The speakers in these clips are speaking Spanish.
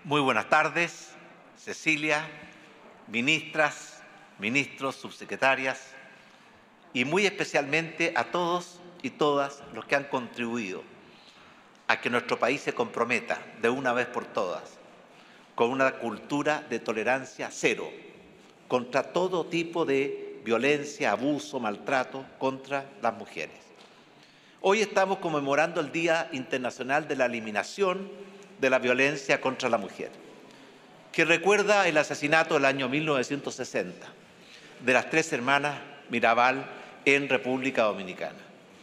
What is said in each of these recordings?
Muy buenas tardes, Cecilia, ministras, ministros, subsecretarias y muy especialmente a todos y todas los que han contribuido a que nuestro país se comprometa de una vez por todas con una cultura de tolerancia cero contra todo tipo de violencia, abuso, maltrato contra las mujeres. Hoy estamos conmemorando el Día Internacional de la Eliminación de la Violencia contra la Mujer, que recuerda el asesinato del año 1960 de las 3 hermanas Mirabal en República Dominicana.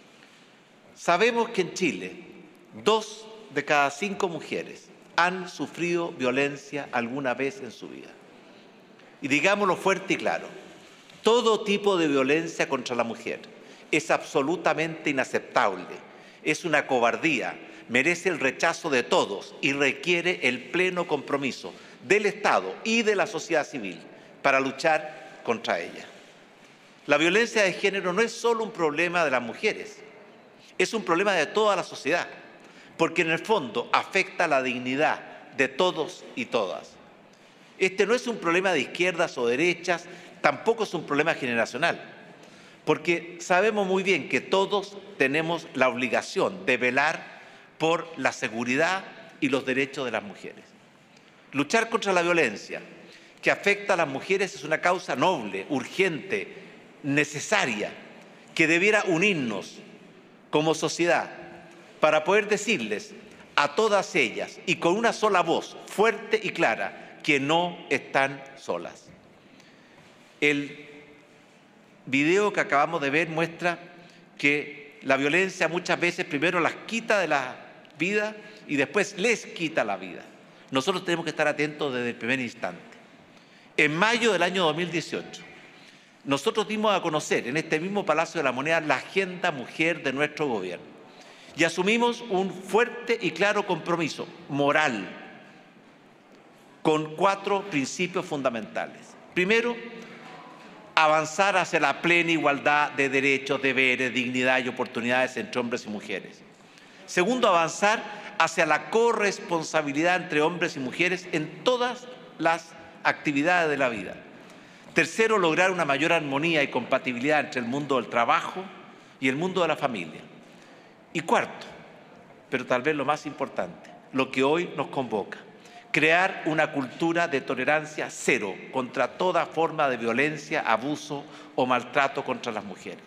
Sabemos que en Chile 2 de cada 5 mujeres han sufrido violencia alguna vez en su vida. Y digámoslo fuerte y claro, todo tipo de violencia contra la mujer es absolutamente inaceptable, es una cobardía, merece el rechazo de todos y requiere el pleno compromiso del Estado y de la sociedad civil para luchar contra ella. La violencia de género no es solo un problema de las mujeres, es un problema de toda la sociedad, porque en el fondo afecta la dignidad de todos y todas. Este no es un problema de izquierdas o derechas, tampoco es un problema generacional, porque sabemos muy bien que todos tenemos la obligación de velar por la seguridad y los derechos de las mujeres. Luchar contra la violencia que afecta a las mujeres es una causa noble, urgente, necesaria, que debiera unirnos como sociedad para poder decirles a todas ellas y con una sola voz, fuerte y clara, que no están solas. El video que acabamos de ver muestra que la violencia muchas veces primero las quita de la vida y después les quita la vida. Nosotros tenemos que estar atentos desde el primer instante. En mayo del año 2018, nosotros dimos a conocer en este mismo Palacio de la Moneda la agenda mujer de nuestro gobierno y asumimos un fuerte y claro compromiso moral con 4 principios fundamentales. Primero, avanzar hacia la plena igualdad de derechos, deberes, dignidad y oportunidades entre hombres y mujeres. Segundo, avanzar hacia la corresponsabilidad entre hombres y mujeres en todas las actividades de la vida. Tercero, lograr una mayor armonía y compatibilidad entre el mundo del trabajo y el mundo de la familia. Y cuarto, pero tal vez lo más importante, lo que hoy nos convoca, crear una cultura de tolerancia cero contra toda forma de violencia, abuso o maltrato contra las mujeres.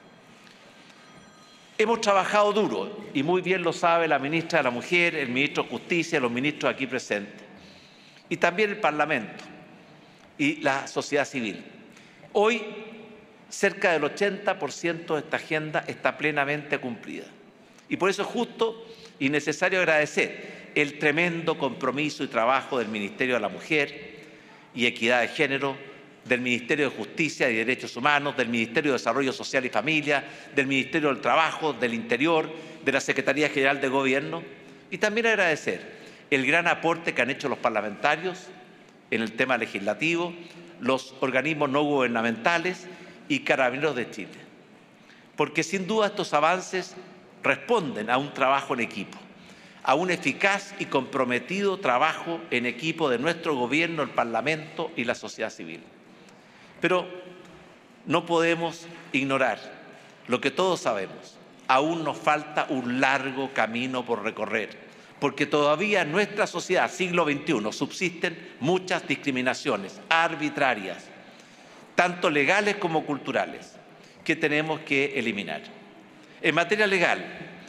Hemos trabajado duro, y muy bien lo sabe la ministra de la Mujer, el ministro de Justicia, los ministros aquí presentes, y también el Parlamento y la sociedad civil. Hoy, cerca del 80% de esta agenda está plenamente cumplida. Y por eso es justo y necesario agradecer el tremendo compromiso y trabajo del Ministerio de la Mujer y Equidad de Género, del Ministerio de Justicia y Derechos Humanos, del Ministerio de Desarrollo Social y Familia, del Ministerio del Trabajo, del Interior, de la Secretaría General de Gobierno, y también agradecer el gran aporte que han hecho los parlamentarios en el tema legislativo, los organismos no gubernamentales y Carabineros de Chile. Porque sin duda estos avances responden a un trabajo en equipo, a un eficaz y comprometido trabajo en equipo de nuestro gobierno, el Parlamento y la sociedad civil. Pero no podemos ignorar lo que todos sabemos. Aún nos falta un largo camino por recorrer, porque todavía en nuestra sociedad, siglo XXI, subsisten muchas discriminaciones arbitrarias, tanto legales como culturales, que tenemos que eliminar. En materia legal,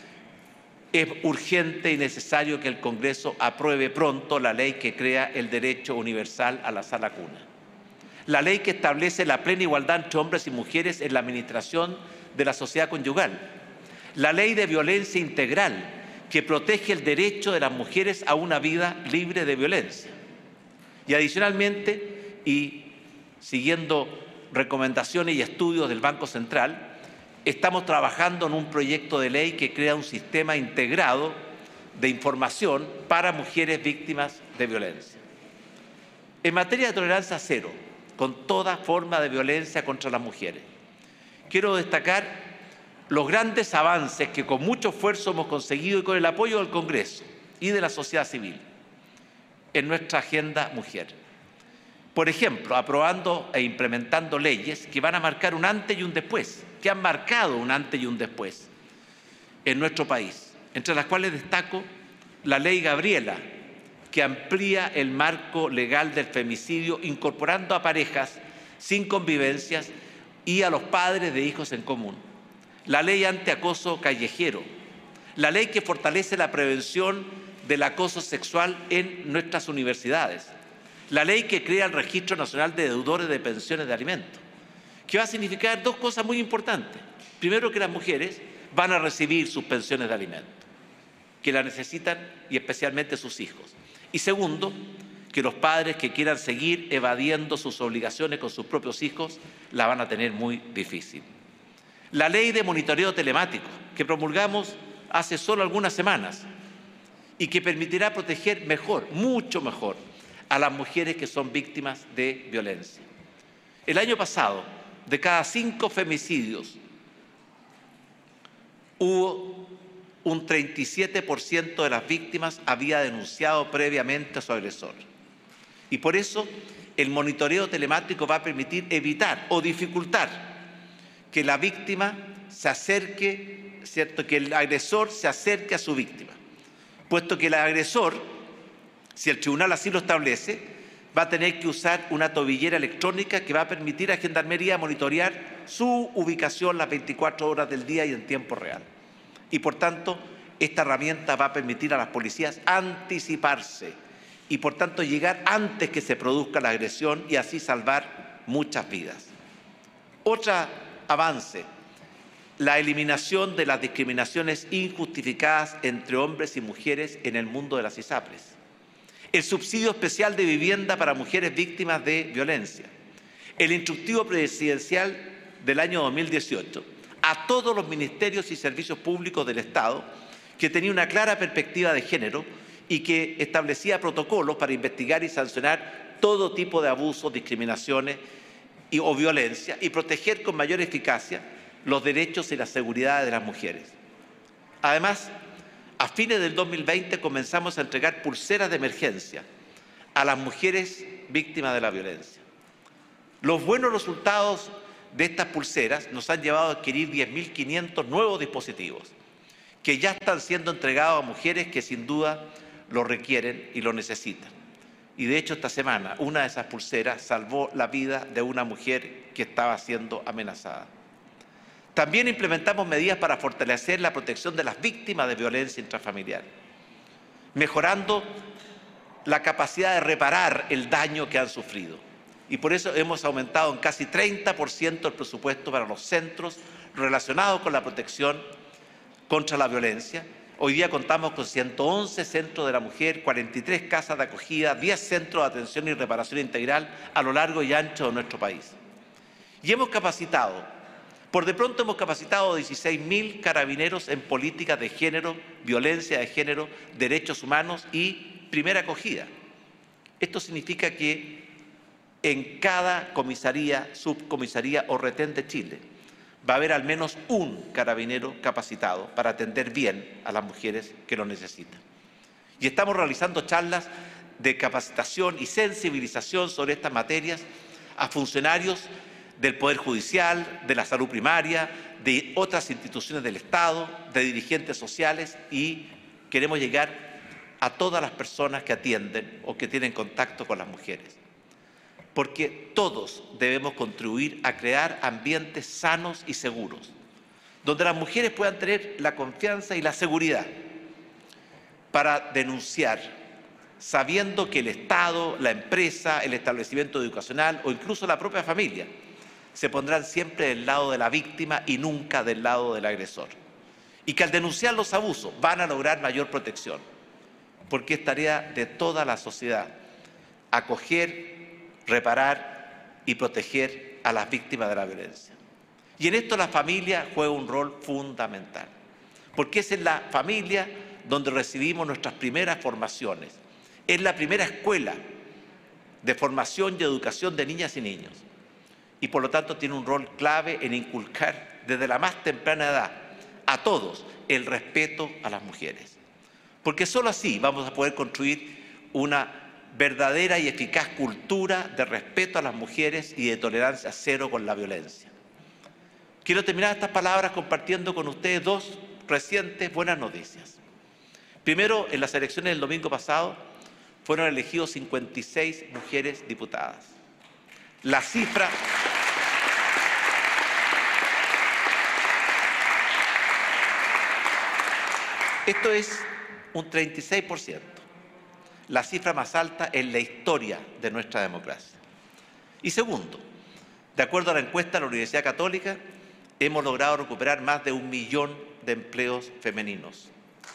es urgente y necesario que el Congreso apruebe pronto la ley que crea el derecho universal a la sala cuna. La ley que establece la plena igualdad entre hombres y mujeres en la administración de la sociedad conyugal. La ley de violencia integral que protege el derecho de las mujeres a una vida libre de violencia. Y adicionalmente, y siguiendo recomendaciones y estudios del Banco Central, estamos trabajando en un proyecto de ley que crea un sistema integrado de información para mujeres víctimas de violencia. En materia de tolerancia cero, con toda forma de violencia contra las mujeres, quiero destacar los grandes avances que con mucho esfuerzo hemos conseguido y con el apoyo del Congreso y de la sociedad civil. en nuestra agenda mujer. Por ejemplo, aprobando e implementando leyes que van a marcar un antes y un después, que han marcado un antes y un después en nuestro país, entre las cuales destaco la Ley Gabriela, que amplía el marco legal del femicidio, incorporando a parejas sin convivencias y a los padres de hijos en común. La Ley Antiacoso Callejero, la ley que fortalece la prevención del acoso sexual en nuestras universidades, la ley que crea el Registro Nacional de Deudores de Pensiones de Alimentos, que va a significar dos cosas muy importantes. Primero, que las mujeres van a recibir sus pensiones de alimentos, que la necesitan, y especialmente sus hijos. Y segundo, que los padres que quieran seguir evadiendo sus obligaciones con sus propios hijos la van a tener muy difícil. La ley de monitoreo telemático, que promulgamos hace solo algunas semanas y que permitirá proteger mejor, mucho mejor, a las mujeres que son víctimas de violencia. El año pasado, de cada 5 femicidios, hubo un 37% de las víctimas había denunciado previamente a su agresor. Y por eso el monitoreo telemático va a permitir evitar o dificultar que la víctima se acerque, ¿cierto?, que el agresor se acerque a su víctima, puesto que el agresor, si el tribunal así lo establece, va a tener que usar una tobillera electrónica que va a permitir a Gendarmería monitorear su ubicación las 24 horas del día y en tiempo real. Y por tanto, esta herramienta va a permitir a las policías anticiparse y por tanto llegar antes que se produzca la agresión y así salvar muchas vidas. Otro avance, la eliminación de las discriminaciones injustificadas entre hombres y mujeres en el mundo de las ISAPRES. El subsidio especial de vivienda para mujeres víctimas de violencia. El instructivo presidencial del año 2018 a todos los ministerios y servicios públicos del Estado, que tenía una clara perspectiva de género y que establecía protocolos para investigar y sancionar todo tipo de abusos, discriminaciones o violencia y proteger con mayor eficacia los derechos y la seguridad de las mujeres. Además, a fines del 2020 comenzamos a entregar pulseras de emergencia a las mujeres víctimas de la violencia. Los buenos resultados de estas pulseras nos han llevado a adquirir 10.500 nuevos dispositivos que ya están siendo entregados a mujeres que sin duda lo requieren y lo necesitan. Y de hecho esta semana una de esas pulseras salvó la vida de una mujer que estaba siendo amenazada. También implementamos medidas para fortalecer la protección de las víctimas de violencia intrafamiliar, mejorando la capacidad de reparar el daño que han sufrido. Y por eso hemos aumentado en casi 30% el presupuesto para los centros relacionados con la protección contra la violencia. Hoy día contamos con 111 centros de la mujer, 43 casas de acogida, 10 centros de atención y reparación integral a lo largo y ancho de nuestro país. Y hemos capacitado, por de pronto hemos capacitado 16.000 carabineros en políticas de género, violencia de género, derechos humanos y primera acogida. Esto significa que en cada comisaría, subcomisaría o retén de Chile va a haber al menos un carabinero capacitado para atender bien a las mujeres que lo necesitan. Y estamos realizando charlas de capacitación y sensibilización sobre estas materias a funcionarios del Poder Judicial, de la salud primaria, de otras instituciones del Estado, de dirigentes sociales, y queremos llegar a todas las personas que atienden o que tienen contacto con las mujeres. Porque todos debemos contribuir a crear ambientes sanos y seguros, donde las mujeres puedan tener la confianza y la seguridad para denunciar, sabiendo que el Estado, la empresa, el establecimiento educacional o incluso la propia familia se pondrán siempre del lado de la víctima y nunca del lado del agresor. Y que al denunciar los abusos van a lograr mayor protección, porque es tarea de toda la sociedad acoger, reparar y proteger a las víctimas de la violencia. Y en esto la familia juega un rol fundamental, porque es en la familia donde recibimos nuestras primeras formaciones, es la primera escuela de formación y educación de niñas y niños, y por lo tanto tiene un rol clave en inculcar desde la más temprana edad a todos el respeto a las mujeres, porque solo así vamos a poder construir una verdadera y eficaz cultura de respeto a las mujeres y de tolerancia cero con la violencia. Quiero terminar estas palabras compartiendo con ustedes dos recientes buenas noticias. Primero, en las elecciones del domingo pasado fueron elegidos 56 mujeres diputadas. La cifra esto es un 36%, la cifra más alta en la historia de nuestra democracia. Y segundo, de acuerdo a la encuesta de la Universidad Católica, hemos logrado recuperar más de 1 millón de empleos femeninos.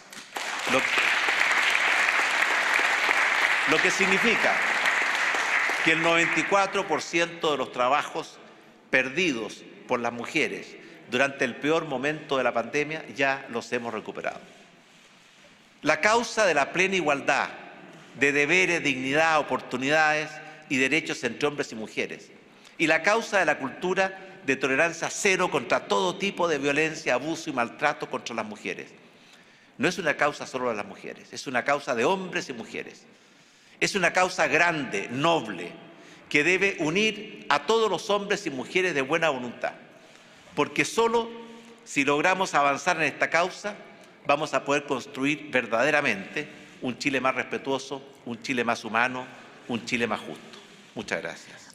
Lo que significa que el 94% de los trabajos perdidos por las mujeres durante el peor momento de la pandemia ya los hemos recuperado. La causa de la plena igualdad de deberes, dignidad, oportunidades y derechos entre hombres y mujeres, y la causa de la cultura de tolerancia cero contra todo tipo de violencia, abuso y maltrato contra las mujeres. No es una causa solo de las mujeres, es una causa de hombres y mujeres. Es una causa grande, noble, que debe unir a todos los hombres y mujeres de buena voluntad, porque solo si logramos avanzar en esta causa vamos a poder construir verdaderamente un Chile más respetuoso, un Chile más humano, un Chile más justo. Muchas gracias.